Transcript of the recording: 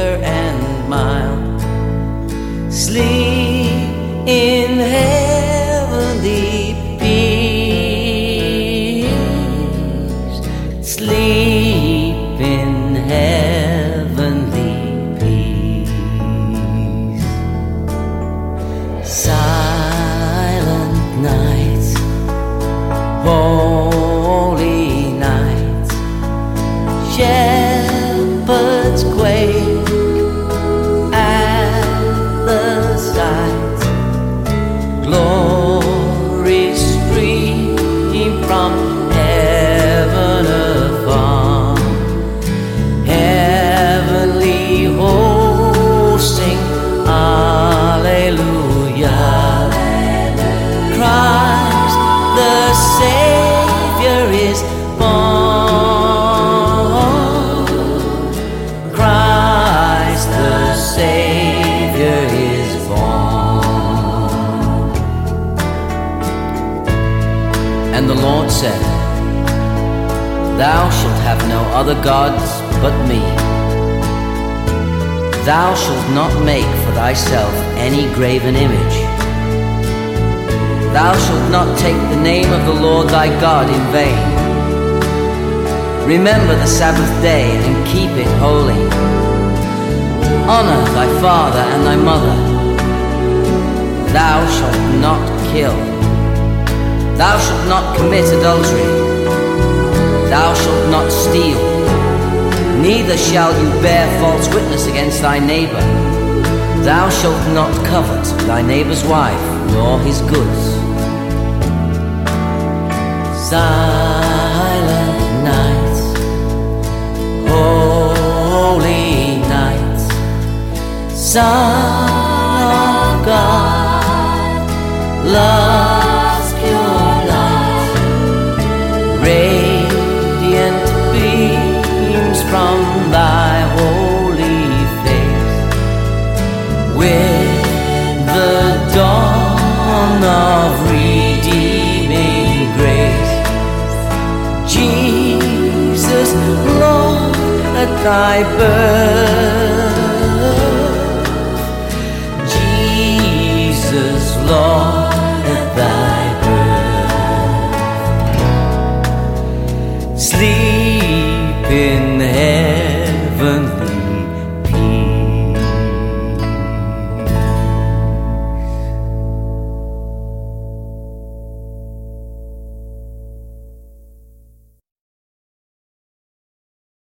tender and mild. Sleep in heavenly peace. Sleep in heavenly peace. Silent nights, holy nights, shepherds quake at the sight. Glory stream from heaven afar. Heavenly hosts sing Alleluia. Christ the Savior is born. Christ the Savior is born. And the Lord said, Thou shalt have no other gods but me. Thou shalt not make for thyself any graven image. Thou shalt not take the name of the Lord thy God in vain. Remember the Sabbath day and keep it holy. Honor thy father and thy mother. Thou shalt not kill. Thou shalt not commit adultery. Thou shalt not steal. Neither shall you bear false witness against thy neighbor. Thou shalt not covet thy neighbor's wife, nor his goods. Silent nights, holy nights, Son of God, love's pure light, radiant beams from thy holy face, with the dawn of redeeming grace. Jesus, Lord, at thy birth